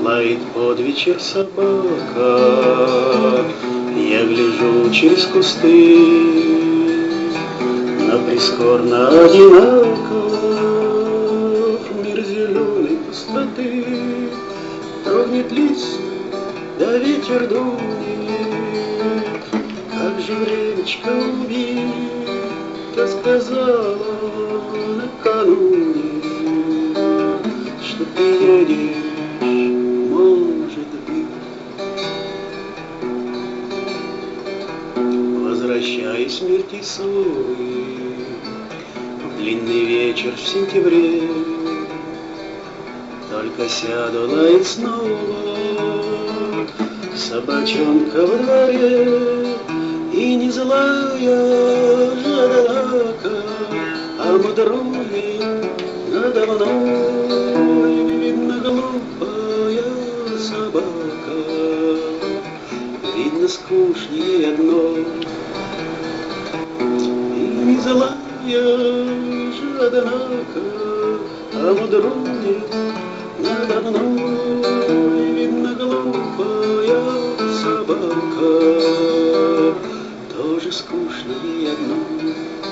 Лает под вечер собака, я гляжу через кусты, на прискорбно одинаков мир зеленой пустоты. Дрогнет лист, да ветер дунет, как же времечко убито, сказала накануне, что ты едешь, может быть. Возвращаясь мир тесовый, в длинный вечер в сентябре, только сяду лает снова собачонка во дворе. И не злая же однако, а мудрует надо мной. Видно, глупая собака, видно, скучнее одной. И не злая же однако, а мудрует надо мной. Видно, глупая собака, тоже скучно ей одной.